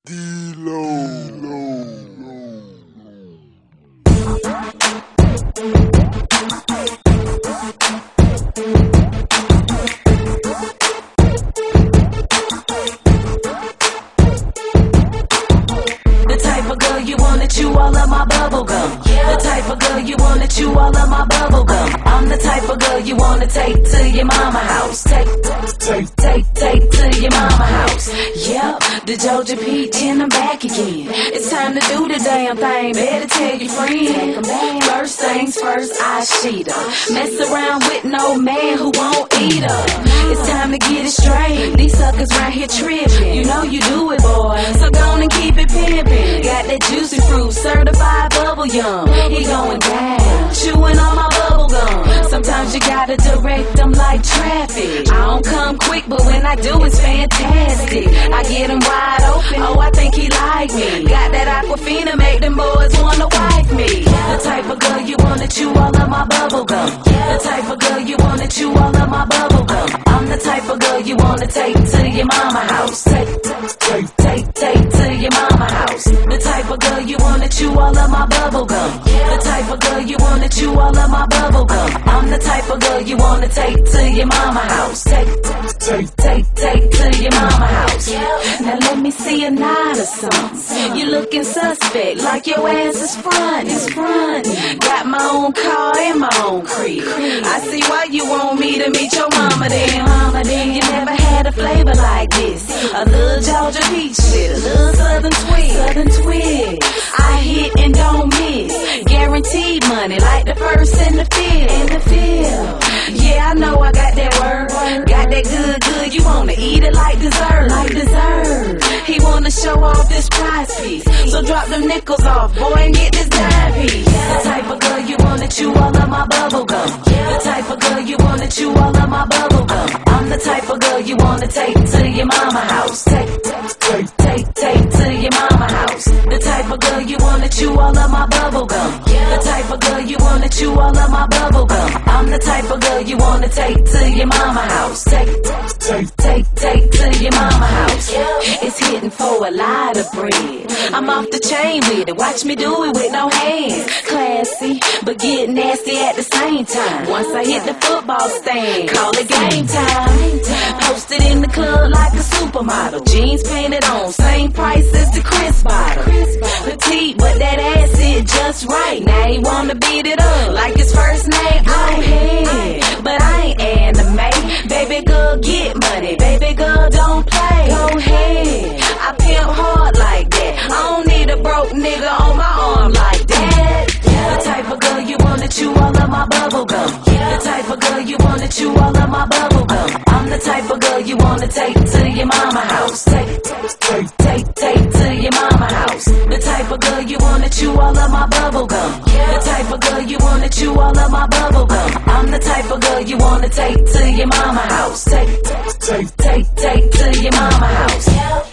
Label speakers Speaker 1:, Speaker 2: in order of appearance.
Speaker 1: You wanna chew all of my bubble gum. The type of girl you wanna chew all of my bubble gum. I'm the type of girl you wanna take to your mama house. Take to your mama house. Yep, the Georgia Peach and I'm back again. It's time to do the damn thing. Better tell your friend. First things first, I sheet her. Mess around with no man who won't eat her. It's time to get it straight. These suckers right here tripping. You know you do it, boy. So go on and keep it pimpin'. Got that juicy fruit, certified bubble yum. He going down, chewing on my bubble gum. Sometimes you gotta direct them like traffic. I don't come quick, but when I do, it's fantastic. I get him wide open, oh, I think he like me. Got that Aquafina, make them boys wanna wife me. The type of girl you wanna chew all of my bubble gum. The type of girl you wanna chew all of my bubble gum. I'm the type of girl you wanna take to your mama house. Take to your mama house. The type of girl you wanna chew all of my bubble gum. The type of girl you wanna chew all of my bubble gum. I'm the type of girl you wanna take to your mama house. Take to your mama house. Now let me see a nod or something. You looking suspect, like your ass is front. Got my own car and my own crib. I see why you want me to meet your mama then. You never had a flavor like this. A little Georgia peach with a little southern twist. I hit and don't miss. Guaranteed money like the first in the field. Yeah, I know I got that word. Got that good. You wanna eat it like dessert. He wanna show off this prize piece. So drop them nickels off, boy, and get this dime piece. The type of girl you wanna chew all of my bubble gum. The type of girl you wanna chew all of my bubble gum. I'm the type of girl you wanna take to your mama house. Take to your mama house. The type of girl you wanna chew all of my bubble gum. The type of girl you wanna chew all of my bubble gum. I'm the type of girl you wanna take to your mama house. Take to your mama house. It's hitting for a lot of bread. I'm off the chain with it. Watch me do it with no hands. Classy, but get nasty at the same time. Once I hit the football stand, call it game time. Posted in the club like a supermodel. Jeans painted on, same price as the Chris bottle. Petite, but that ass is just right. Now he wanna beat it up like his first name. Go ahead, but I ain't anime. Baby girl, get money. Baby girl, don't play. Go ahead, I pimp hard like that. I don't need a broke nigga on my arm like that. The type of girl you wanna chew all of my bubble gum. The type of girl you wanna chew all of my bubble gum. I'm the type of girl you wanna take to your mama house. Take to your mama house. The type of girl you wanna chew all of my bubble gum. The type of girl you wanna chew all of my bubble gum. I'm the type of girl you wanna take to your mama house. Take to your mama house.